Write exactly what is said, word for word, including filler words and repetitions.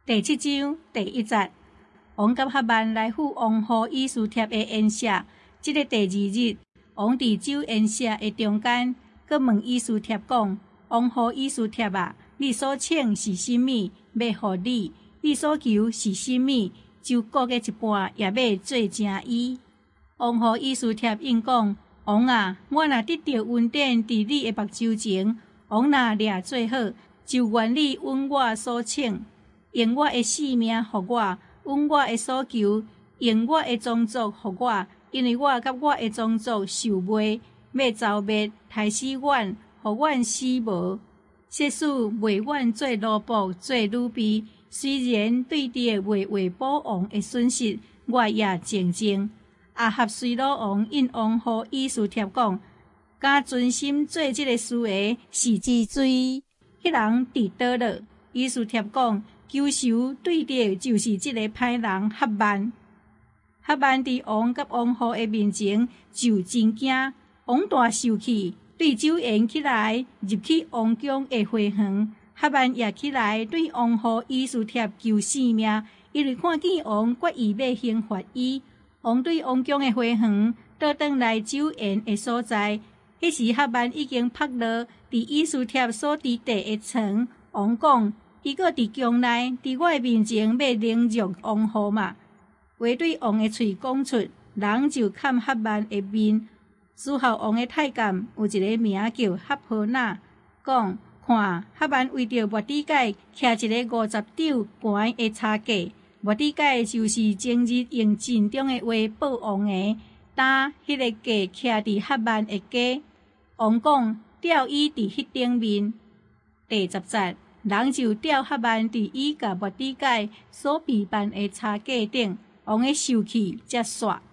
第七章第一节，王甲哈曼来赴王乎以斯帖的宴舍。这个第二日，王伫酒宴舍的中间，佮问以斯帖讲：王乎以斯帖啊，你所请是甚物？要互你？你所求是甚物？就各个一半，也要做成伊。王乎以斯帖应讲：王啊，我若得到恩典伫你的目睭前，王若掠做好，就愿你允我所请，用我的性命互我，允我的所求，用我的宗族互我，因为我甲我的宗族受卖，要遭灭，害死阮，互阮死无。设使卖阮做奴仆，做女婢，虽然对着未为保王的损失，我也静静。亚哈随鲁王应王乎以斯帖讲：敢存心做这个事的，是治罪。迄人伫倒落。以斯帖讲：求仇对着就是这个歹人哈曼。哈曼伫王甲王后的面前就真惊，王大受气，对酒宴起来，入去王宫的花园。哈曼也起来对王后以斯帖求性命，因为看见王决意要刑罚伊。王对王宫的花园倒转来酒宴的所在，迄时哈曼已经拍落伫以斯帖所伫地的床。王讲：伊搁伫宫内，伫我的面前要凌辱王后嘛？话对王的喙讲出，人就看哈曼的面。事后王的太监有一个名叫哈波那，讲：看，哈曼为着末底改徛一个五十丈悬的叉架。末底改就是前日用尽中的话报王的，打迄个架徛伫哈曼的家。王讲：吊伊伫迄顶面。第十节，人就吊哈曼伫伊甲末底改所备办的叉架顶，王的受气才煞。